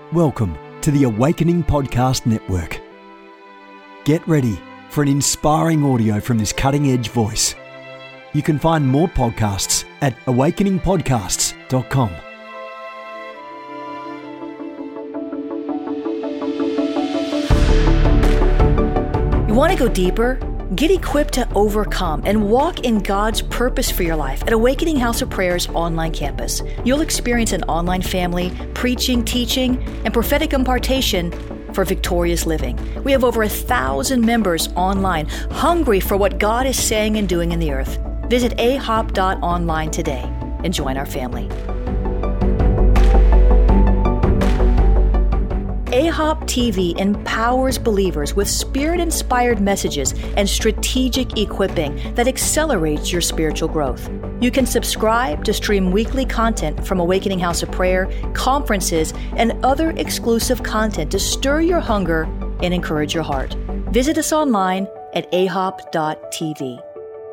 Welcome to the Awakening Podcast Network. Get ready for an inspiring audio from this cutting-edge voice. You can find more podcasts at awakeningpodcasts.com. You want to go deeper? Get equipped to overcome and walk in God's purpose for your life at Awakening House of Prayer's online campus. You'll experience an online family, preaching, teaching, and prophetic impartation for victorious living. We have over 1,000 members online, hungry for what God is saying and doing in the earth. Visit ahop.online today and join our family. AHOP TV empowers believers with Spirit-inspired messages and strategic equipping that accelerates your spiritual growth. You can subscribe to stream weekly content from Awakening House of Prayer, conferences, and other exclusive content to stir your hunger and encourage your heart. Visit us online at ahop.tv.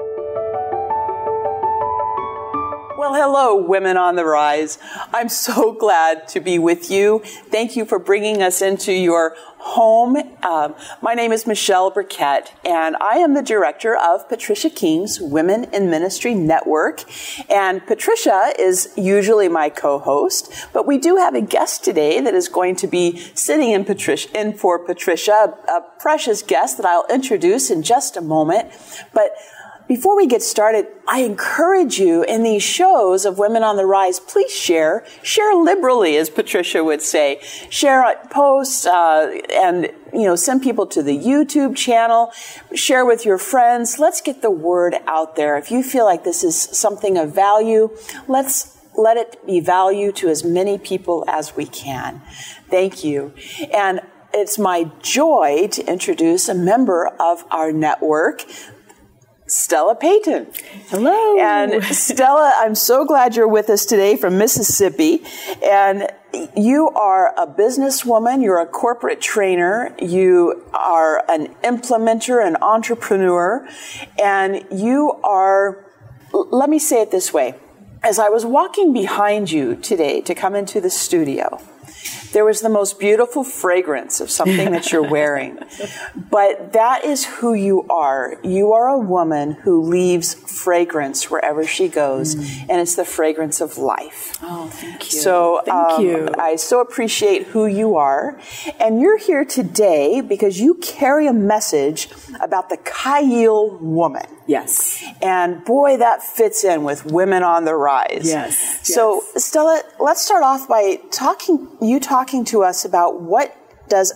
Well, hello, Women on the Rise. I'm so glad to be with you. Thank you for bringing us into your home. My name is Michelle Burkett, and I am the director of Patricia King's Women in Ministry Network. And Patricia is usually my co-host, but we do have a guest today that is going to be sitting in for Patricia, a precious guest that I'll introduce in just a moment. But before we get started, I encourage you in these shows of Women on the Rise, please share liberally, as Patricia would say. Share posts, and, send people to the YouTube channel. Share with your friends. Let's get the word out there. If you feel like this is something of value, let's let it be value to as many people as we can. Thank you. And it's my joy to introduce a member of our network, Stella Payton. Hello. And Stella, I'm so glad you're with us today from Mississippi. And you are a businesswoman. You're a corporate trainer. You are an implementer, an entrepreneur. And you are, let me say it this way. As I was walking behind you today to come into the studio, there was the most beautiful fragrance of something that you're wearing. But that is who you are. You are a woman who leaves fragrance wherever she goes, and it's the fragrance of life. Oh, thank you. So thank you. I so appreciate who you are. And you're here today because you carry a message about the Kyle woman. Yes. And boy, that fits in with Women on the Rise. Yes. So, Stella, let's start off by talking to us about what does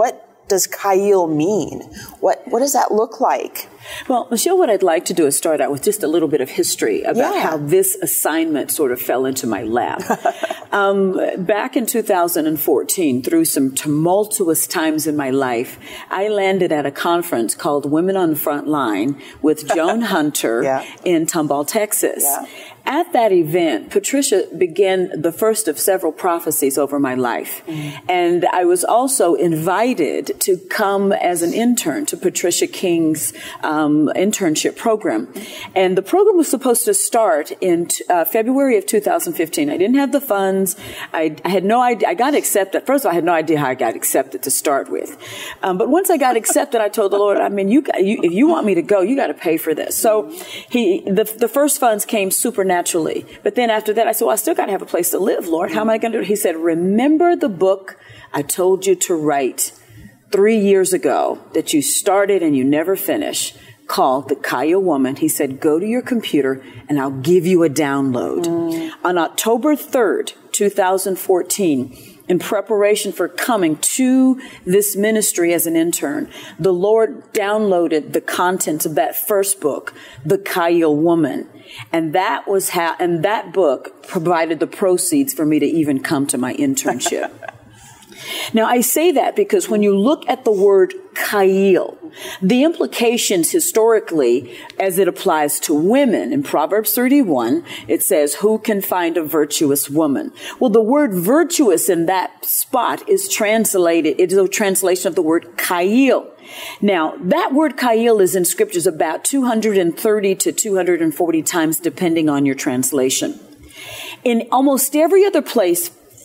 Kyle mean? What does that look like? Well, Michelle, what I'd like to do is start out with just a little bit of history about how this assignment sort of fell into my lap. Back in 2014, through some tumultuous times in my life, I landed at a conference called Women on the Front Line with Joan Hunter in Tomball, Texas. Yeah. At that event, Patricia began the first of several prophecies over my life. And I was also invited to come as an intern to Patricia King's internship program. And the program was supposed to start in February of 2015. I didn't have the funds. I had no idea. I got accepted. First of all, I had no idea how I got accepted to start with. But once I got accepted, I told the Lord, if you want me to go, you got to pay for this. So the first funds came supernaturally. But then after that, I said, well, I still got to have a place to live, Lord. How am I going to do it? He said, remember the book I told you to write 3 years ago that you started and you never finished, called The Kyle Woman. He said, go to your computer and I'll give you a download. On October 3rd, 2014, in preparation for coming to this ministry as an intern, the Lord downloaded the contents of that first book, The Kyle Woman. And that book provided the proceeds for me to even come to my internship. Now, I say that because when you look at the word Kyle, the implications historically, as it applies to women, in Proverbs 31, it says, who can find a virtuous woman? Well, the word virtuous in that spot is translated, it is a translation of the word Kyle. Now, that word Kyle is in scriptures about 230 to 240 times, depending on your translation. In almost every other place,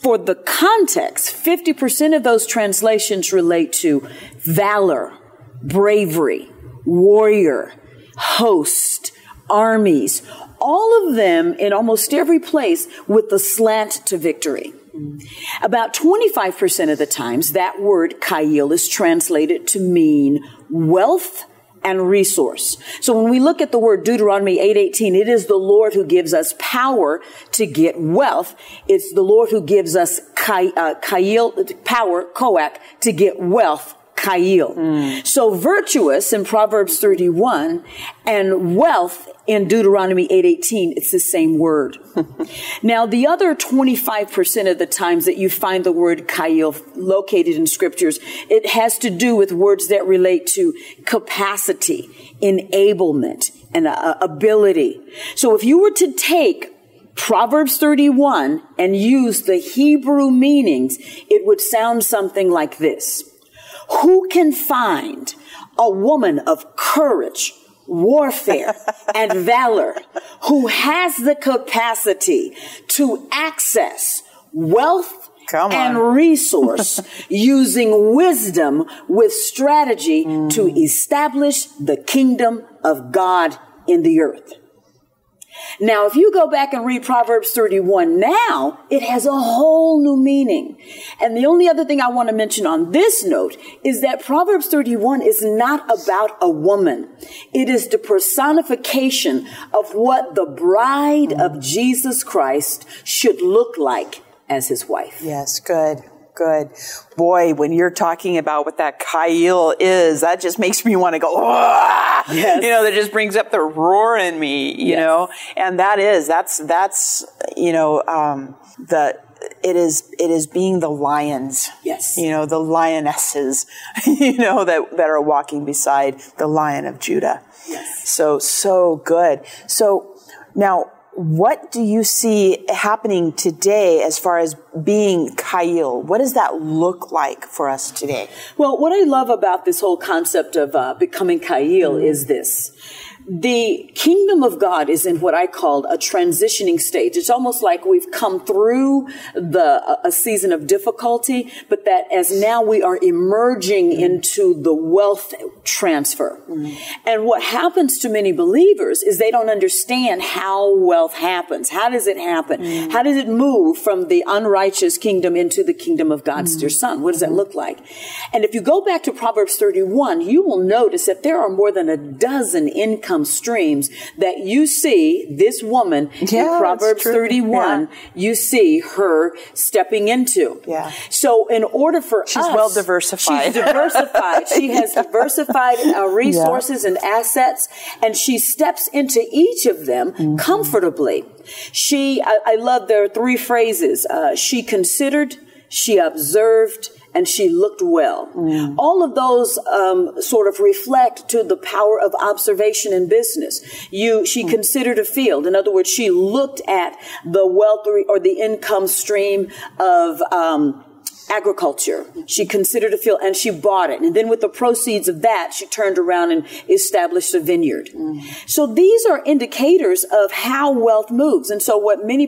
for the context, 50% of those translations relate to valor, bravery, warrior, host, armies, all of them in almost every place with the slant to victory. About 25% of the times, that word Ka'il is translated to mean wealth and resource. So when we look at the word Deuteronomy 8:18, it is the Lord who gives us power to get wealth. It's the Lord who gives us Ka'il, power, Koach, to get wealth, Ka'il. So virtuous in Proverbs 31 and wealth in Deuteronomy 8:18, it's the same word. Now, the other 25% of the times that you find the word Ka'il located in scriptures, it has to do with words that relate to capacity, enablement, and ability. So if you were to take Proverbs 31 and use the Hebrew meanings, it would sound something like this. Who can find a woman of courage, warfare, and valor who has the capacity to access wealth and resource using wisdom with strategy to establish the kingdom of God in the earth? Now, if you go back and read Proverbs 31 now, it has a whole new meaning. And the only other thing I want to mention on this note is that Proverbs 31 is not about a woman. It is the personification of what the bride of Jesus Christ should look like as his wife. Yes, good. Good. Boy, when you're talking about what that Ka'il is, that just makes me want to go, yes. You know, that just brings up the roar in me, you know, and that's, you know, it is being the lions, yes, you know, the lionesses, you know, that are walking beside the Lion of Judah. Yes. So good. So now, what do you see happening today as far as being Ka'il? What does that look like for us today? Well, what I love about this whole concept of becoming Ka'il is this. The kingdom of God is in what I call a transitioning stage. It's almost like we've come through a season of difficulty, but that as now we are emerging into the wealth transfer. And what happens to many believers is they don't understand how wealth happens. How does it happen? How does it move from the unrighteous kingdom into the kingdom of God's dear Son? What does that look like? And if you go back to Proverbs 31, you will notice that there are more than a dozen income streams that you see this woman in Proverbs 31, you see her stepping into. Yeah. So in order for she's well diversified. She's diversified. She has diversified resources and assets, and she steps into each of them comfortably. I love their three phrases. She considered, she observed, and she looked well. All of those sort of reflect to the power of observation in business. She considered a field. In other words, she looked at the wealth or the income stream of agriculture. She considered a field and she bought it. And then with the proceeds of that, she turned around and established a vineyard. So these are indicators of how wealth moves. And so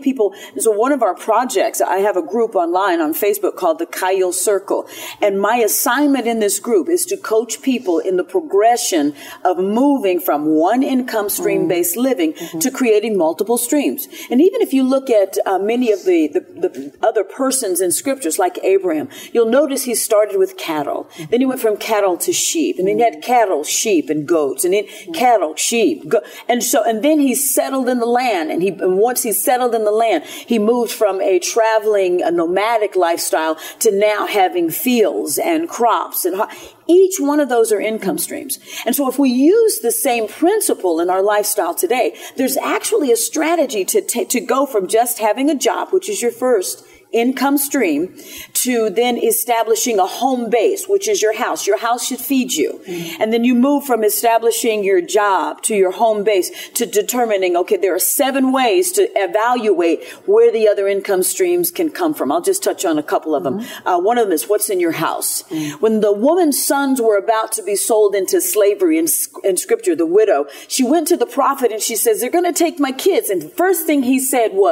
one of our projects, I have a group online on Facebook called the Ka'il Circle. And my assignment in this group is to coach people in the progression of moving from one income stream based living to creating multiple streams. And even if you look at many of the other persons in scriptures like Abraham, you'll notice he started with cattle. Then he went from cattle to sheep. And then he had cattle, sheep, and goats. And then cattle, sheep, and then he settled in the land. And once he settled in the land, he moved from a nomadic lifestyle to now having fields and crops. And each one of those are income streams. And so if we use the same principle in our lifestyle today, there's actually a strategy to go from just having a job, which is your first income stream, to then establishing a home base, which is your house. Your house should feed you. And then you move from establishing your job to your home base to determining, okay, there are 7 ways to evaluate where the other income streams can come from. I'll just touch on a couple of them. One of them is what's in your house. When the woman's sons were about to be sold into slavery in scripture, the widow, she went to the prophet and she says, they're going to take my kids. And the first thing he said was,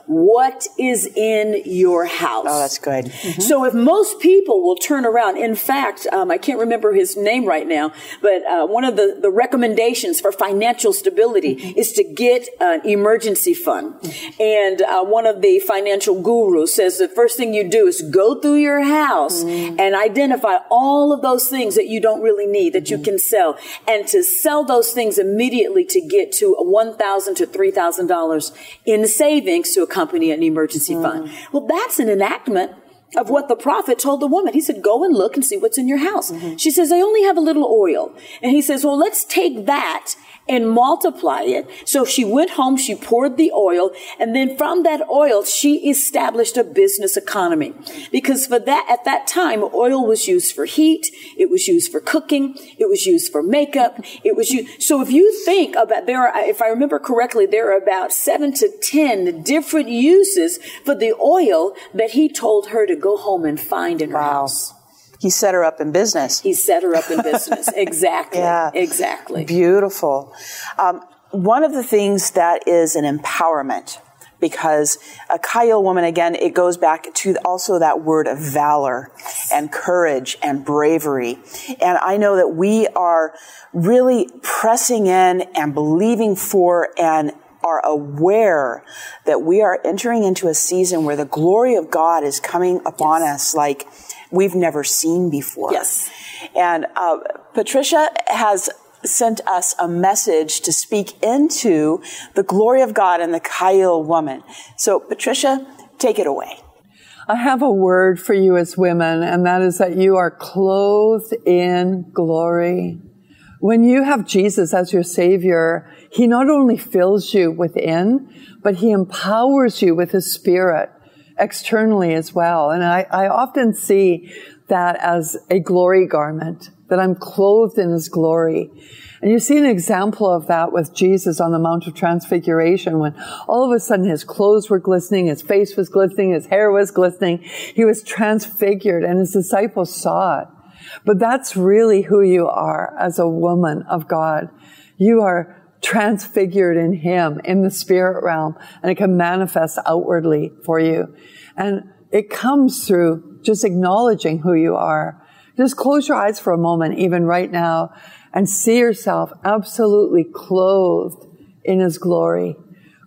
what is in your house. Oh, that's good. Mm-hmm. So if most people will turn around, in fact, I can't remember his name right now, but one of the recommendations for financial stability is to get an emergency fund. And one of the financial gurus says the first thing you do is go through your house and identify all of those things that you don't really need, that you can sell, and to sell those things immediately to get to $1,000 to $3,000 in savings to accompany an emergency fund. Well, that's an enactment of what the prophet told the woman. He said, go and look and see what's in your house. She says, I only have a little oil. And he says, well, let's take that and multiply it. So she went home, she poured the oil, and then from that oil, she established a business economy. Because at that time, oil was used for heat, it was used for cooking, it was used for makeup, it was used. So if you think about, if I remember correctly, there are about 7 to 10 different uses for the oil that he told her to go home and find in her house. He set her up in business. He set her up in business. Exactly. Yeah. Exactly. Beautiful. One of the things that is an empowerment, because a Kayil woman, again, it goes back to also that word of valor and courage and bravery. And I know that we are really pressing in and believing for and are aware that we are entering into a season where the glory of God is coming upon us like we've never seen before. Yes. And Patricia has sent us a message to speak into the glory of God and the Kayil woman. So, Patricia, take it away. I have a word for you as women, and that is that you are clothed in glory. When you have Jesus as your Savior, He not only fills you within, but He empowers you with His Spirit externally as well. And I often see that as a glory garment, that I'm clothed in His glory. And you see an example of that with Jesus on the Mount of Transfiguration, when all of a sudden His clothes were glistening, His face was glistening, His hair was glistening. He was transfigured, and His disciples saw it. But that's really who you are as a woman of God. You are transfigured in Him, in the spirit realm, and it can manifest outwardly for you. And it comes through just acknowledging who you are. Just close your eyes for a moment, even right now, and see yourself absolutely clothed in His glory,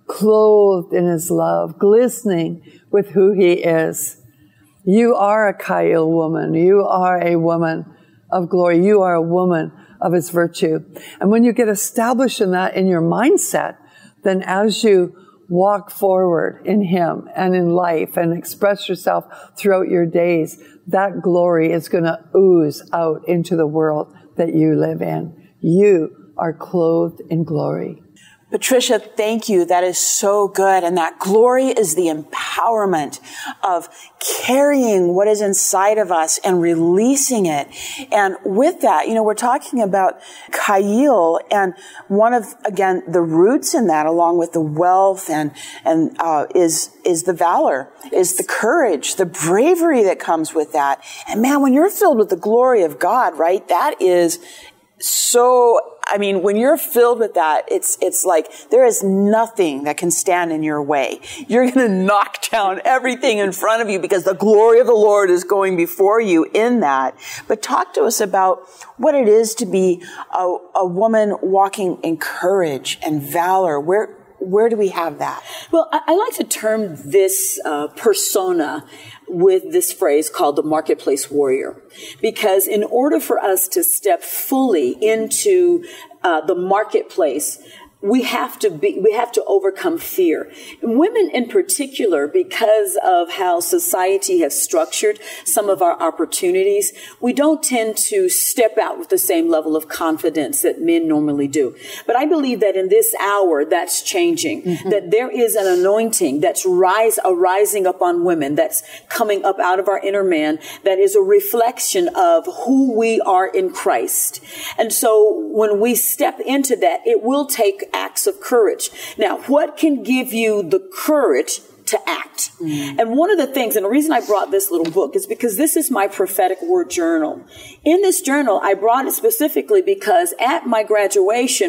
clothed in His love, glistening with who He is. You are a Kayil woman. You are a woman of glory. You are a woman of His virtue. And when you get established in that in your mindset, then as you walk forward in Him and in life and express yourself throughout your days, that glory is going to ooze out into the world that you live in. You are clothed in glory. Patricia, thank you. That is so good. And that glory is the empowerment of carrying what is inside of us and releasing it. And with that, we're talking about Kayil, and one of, again, the roots in that, along with the wealth and is the valor, is the courage, the bravery that comes with that. And man, when you're filled with the glory of God, right, that is so, when you're filled with that, it's like there is nothing that can stand in your way. You're going to knock down everything in front of you because the glory of the Lord is going before you in that. But talk to us about what it is to be a woman walking in courage and valor. Where do we have that? Well, I like to term this persona with this phrase called the marketplace warrior, because in order for us to step fully into the marketplace, we have to overcome fear. And women in particular, because of how society has structured some of our opportunities, we don't tend to step out with the same level of confidence that men normally do. But I believe that in this hour, that's changing, that there is an anointing that's rising up on women, that's coming up out of our inner man, that is a reflection of who we are in Christ. And so when we step into that, it will take acts of courage. Now, what can give you the courage to act? And one of the things, and the reason I brought this little book is because this is my prophetic word journal. In this journal, I brought it specifically because at my graduation,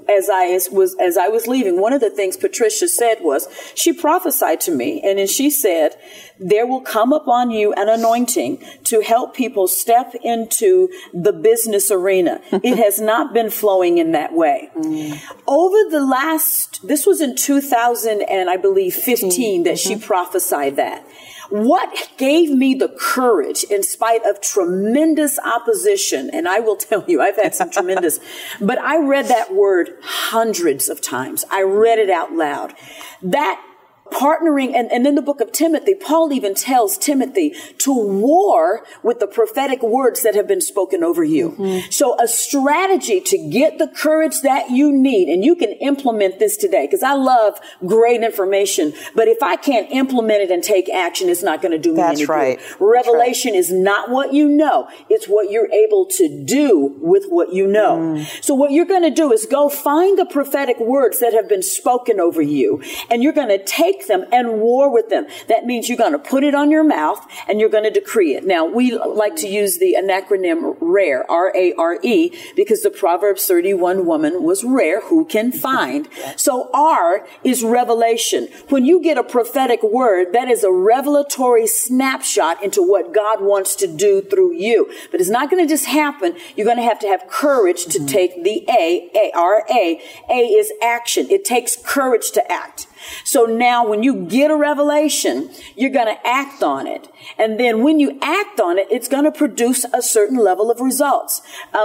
as I was leaving, one of the things Patricia said was, she prophesied to me, and then she said, there will come upon you an anointing to help people step into the business arena. It has not been flowing in that way. Over the this was in 2000 and I believe 15 that she prophesied that. What gave me the courage in spite of tremendous opposition, and I will tell you, I've had some tremendous, but I read that word hundreds of times. I read it out loud. That partnering, and in the book of Timothy, Paul even tells Timothy to war with the prophetic words that have been spoken over you. So a strategy to get the courage that you need, and you can implement this today, because I love great information, but if I can't implement it and take action, it's not going to do me any good. Revelation is not what you know. It's what you're able to do with what you know. So what you're going to do is go find the prophetic words that have been spoken over you, and you're going to take them and war with them. That means you're going to put it on your mouth and you're going to decree it. Now, we like to use the acronym RARE, R-A-R-E, because the Proverbs 31 woman was rare who can find. So R is revelation. When you get a prophetic word, that is a revelatory snapshot into what God wants to do through you. But it's not going to just happen. You're going to have courage to take the A, R-A. A is action. It takes courage to act. So now when you get a revelation, you're going to act on it. And then when you act on it, it's going to produce a certain level of results.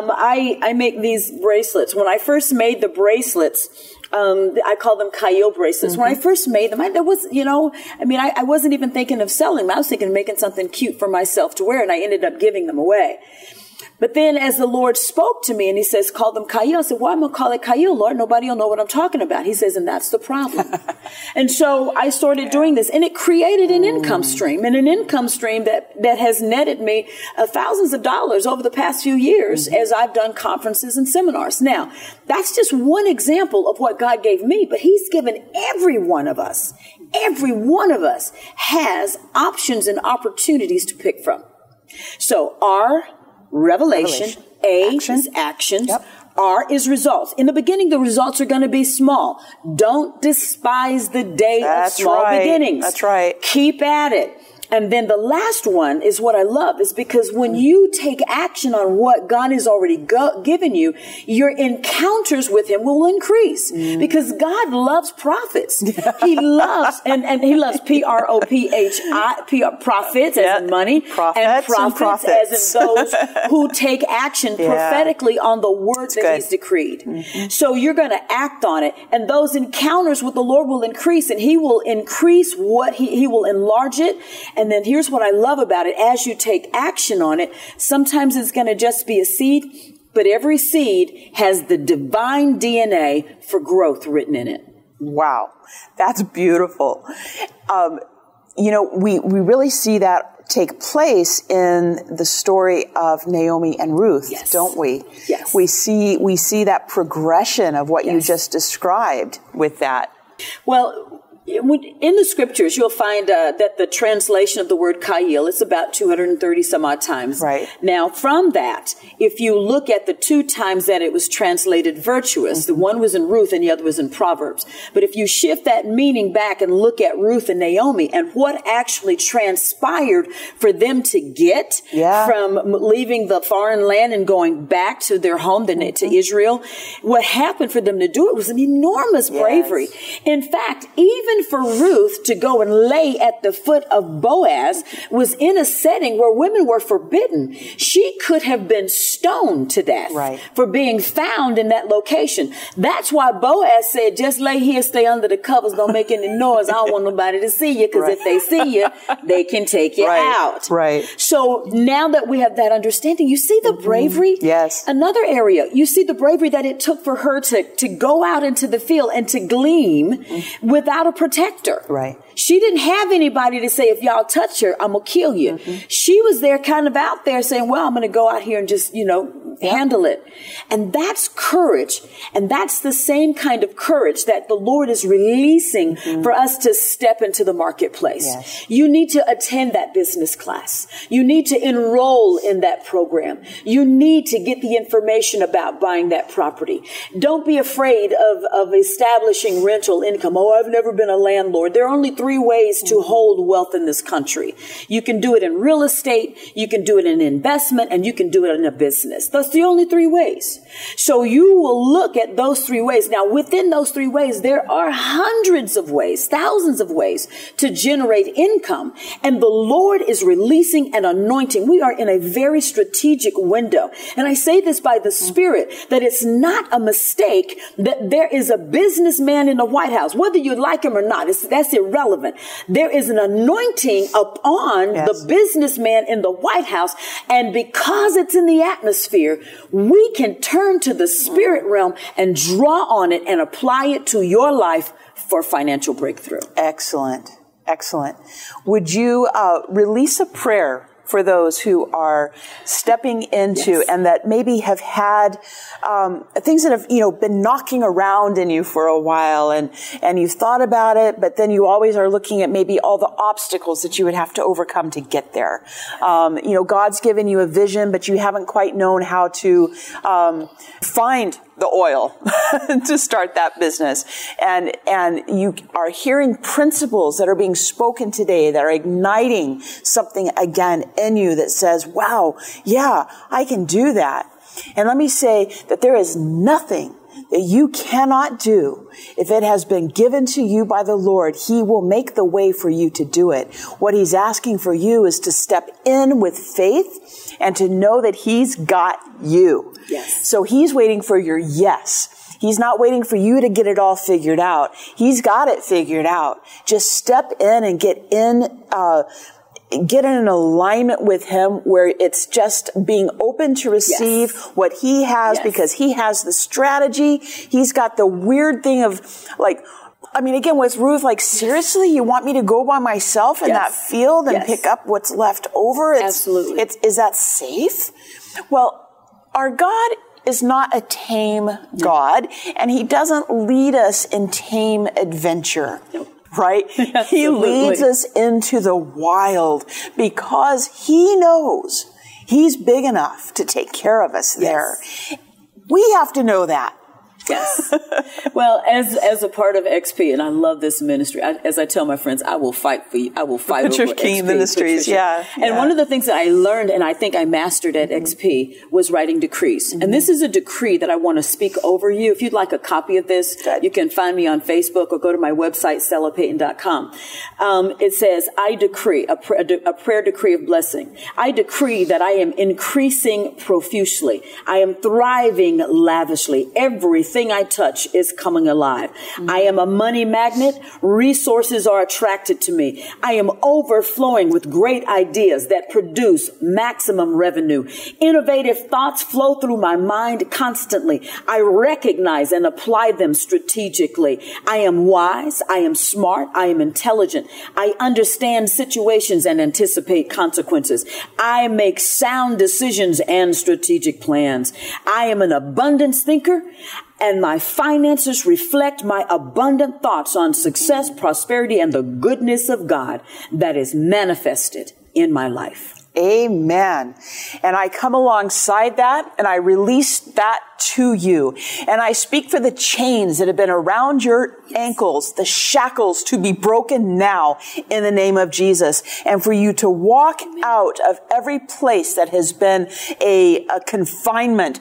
I make these bracelets. When I first made the bracelets, I call them Kaiil bracelets. When I first made them, I wasn't even thinking of selling them. I was thinking of making something cute for myself to wear, and I ended up giving them away. But then as the Lord spoke to me and he says, call them Kaiil. I said, why am I going to call it Kaiil, Lord? Nobody will know what I'm talking about. He says, and that's the problem. And so I started doing this, and it created an income stream, and an income stream that has netted me thousands of dollars over the past few years as I've done conferences and seminars. Now, that's just one example of what God gave me, but he's given every one of us has options and opportunities to pick from. So Revelation. A is actions. R is results. In the beginning, the results are going to be small. Don't despise the day of small beginnings. That's right. Keep at it. And then the last one is what I love, is because when you take action on what God has already given you, your encounters with him will increase, because God loves prophets. He loves, and he loves P-R-O-P-H-I, prophets as in money, and prophets as in those who take action prophetically on the word that he's decreed. So you're going to act on it, and those encounters with the Lord will increase, and he will increase what he will enlarge it. And then here's what I love about it. As you take action on it, sometimes it's going to just be a seed, but every seed has the divine DNA for growth written in it. Wow. That's beautiful. We really see that take place in the story of Naomi and Ruth, don't we? Yes. We see that progression of what you just described with that. Well, in the scriptures, you'll find that the translation of the word Kaiil is about 230 some odd times. Right. Now, from that, if you look at the two times that it was translated virtuous, the one was in Ruth and the other was in Proverbs. But if you shift that meaning back and look at Ruth and Naomi and what actually transpired for them to get from leaving the foreign land and going back to their home, to Israel, what happened for them to do it was an enormous bravery. In fact, even for Ruth to go and lay at the foot of Boaz was in a setting where women were forbidden. She could have been stoned to death for being found in that location. That's why Boaz said, just lay here, stay under the covers, don't make any noise. I don't want nobody to see you, because if they see you, they can take you out. Right. So now that we have that understanding, you see the bravery? Yes. Another area, you see the bravery that it took for her to go out into the field and to glean without a protector. Right. She didn't have anybody to say, if y'all touch her, I'm going to kill you. She was there kind of out there saying, well, I'm going to go out here and just, handle it. And that's courage. And that's the same kind of courage that the Lord is releasing for us to step into the marketplace. Yes. You need to attend that business class. You need to enroll in that program. You need to get the information about buying that property. Don't be afraid of establishing rental income. Oh, I've never been a landlord. There are only 3 ways to hold wealth in this country. You can do it in real estate, you can do it in investment, and you can do it in a business. That's the only 3 ways. So you will look at those 3 ways. Now, within those 3 ways, there are hundreds of ways, thousands of ways to generate income. And the Lord is releasing an anointing. We are in a very strategic window. And I say this by the Spirit, that it's not a mistake that there is a businessman in the White House, whether you like him or not. That's irrelevant. There is an anointing upon the businessman in the White House. And because it's in the atmosphere, we can turn to the spirit realm and draw on it and apply it to your life for financial breakthrough. Excellent. Excellent. Would you release a prayer for those who are stepping into and that maybe have had things that have, been knocking around in you for a while, and you've thought about it, but then you always are looking at maybe all the obstacles that you would have to overcome to get there. God's given you a vision, but you haven't quite known how to find the oil to start that business. And you are hearing principles that are being spoken today that are igniting something again in you that says, wow, yeah, I can do that. And let me say that there is nothing that you cannot do. If it has been given to you by the Lord, He will make the way for you to do it. What He's asking for you is to step in with faith and to know that He's got you. Yes. So He's waiting for your yes. He's not waiting for you to get it all figured out. He's got it figured out. Just step in and get in an alignment with Him where it's just being open to receive what He has because He has the strategy. He's got the weird thing of again, with Ruth, seriously, you want me to go by myself in that field and pick up what's left over? Absolutely. Is that safe? Well, our God is not a tame God, and He doesn't lead us in tame adventure. Nope. Right? He leads us into the wild because He knows He's big enough to take care of us there. We have to know that. Yes. Well, as a part of XP, and I love this ministry, as I tell my friends, I will fight for you. I will fight over King XP Ministries, And one of the things that I learned, and I think I mastered at XP, was writing decrees. And this is a decree that I want to speak over you. If you'd like a copy of this, you can find me on Facebook or go to my website, StellaPayton.com. It says, I decree, a prayer decree of blessing. I decree that I am increasing profusely. I am thriving lavishly. Everything I touch is coming alive. I am a money magnet. Resources are attracted to me. I am overflowing with great ideas that produce maximum revenue. Innovative thoughts flow through my mind constantly. I recognize and apply them strategically. I am wise. I am smart. I am intelligent. I understand situations and anticipate consequences. I make sound decisions and strategic plans. I am an abundance thinker, and my finances reflect my abundant thoughts on success, prosperity, and the goodness of God that is manifested in my life. Amen. And I come alongside that and I release that to you. And I speak for the chains that have been around your ankles, the shackles to be broken now in the name of Jesus. And for you to walk out of every place that has been a confinement,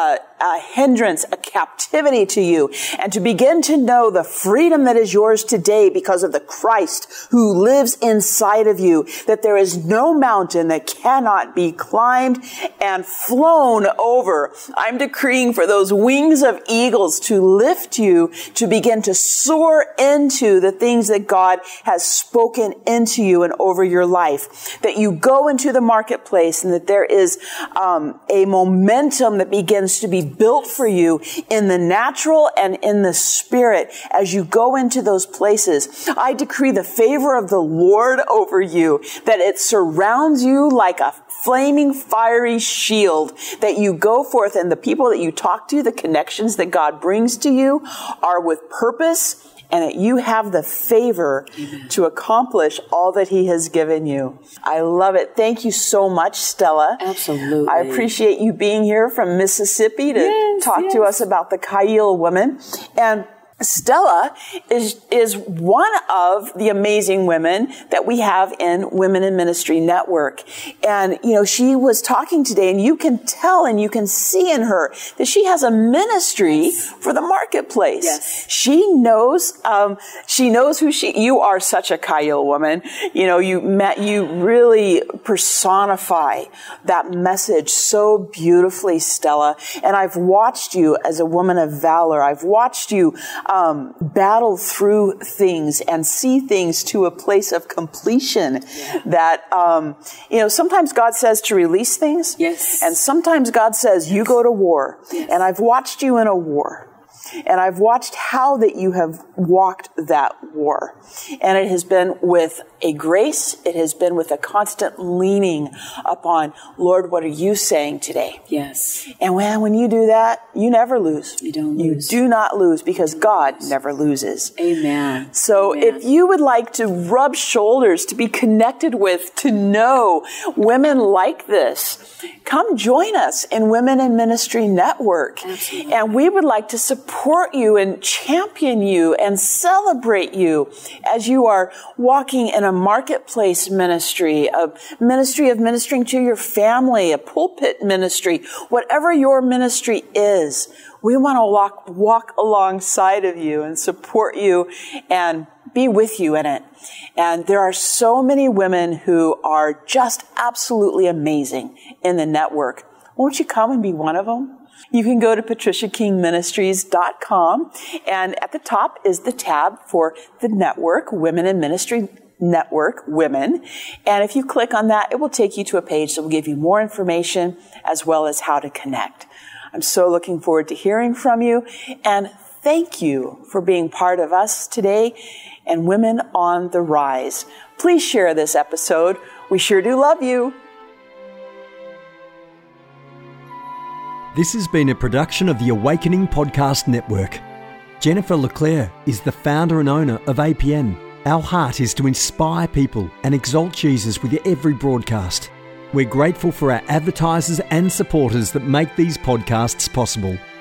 a hindrance, a captivity to you, and to begin to know the freedom that is yours today because of the Christ who lives inside of you, that there is no mountain that cannot be climbed and flown over. I'm decreeing for those wings of eagles to lift you to begin to soar into the things that God has spoken into you and over your life, that you go into the marketplace and that there is a momentum that begins to be built for you in the natural and in the spirit as you go into those places. I decree the favor of the Lord over you, that it surrounds you you like a flaming, fiery shield, that you go forth and the people that you talk to, the connections that God brings to you are with purpose, and that you have the favor to accomplish all that He has given you. I love it. Thank you so much, Stella. Absolutely. I appreciate you being here from Mississippi to talk to us about the Kayil woman. And Stella is one of the amazing women that we have in Women in Ministry Network. And, she was talking today, and you can tell and you can see in her that she has a ministry for the marketplace. Yes. She knows who you are. Such a Kayil woman. You really personify that message so beautifully, Stella. And I've watched you as a woman of valor. I've watched you battle through things and see things to a place of completion that, sometimes God says to release things. Yes. And sometimes God says, you go to war. Yes. And I've watched you in a war. And I've watched how that you have walked that war. And it has been with a grace. It has been with a constant leaning upon, Lord, what are you saying today? Yes. And when you do that, you never lose. You don't lose. You do not lose, because God never loses. Amen. So if you would like to rub shoulders, to be connected with, to know women like this, come join us in Women in Ministry Network. Absolutely. And we would like to support you and champion you and celebrate you as you are walking in a marketplace ministry, a ministry of ministering to your family, a pulpit ministry, whatever your ministry is. We want to walk alongside of you and support you and be with you in it. And there are so many women who are just absolutely amazing in the network. Won't you come and be one of them? You can go to patriciakingministries.com, and at the top is the tab for the network, Women in Ministry Network, Women. And if you click on that, it will take you to a page that will give you more information as well as how to connect. I'm so looking forward to hearing from you, and thank you for being part of us today and Women on the Rise. Please share this episode. We sure do love you. This has been a production of the Awakening Podcast Network. Jennifer LeClaire is the founder and owner of APN. Our heart is to inspire people and exalt Jesus with every broadcast. We're grateful for our advertisers and supporters that make these podcasts possible.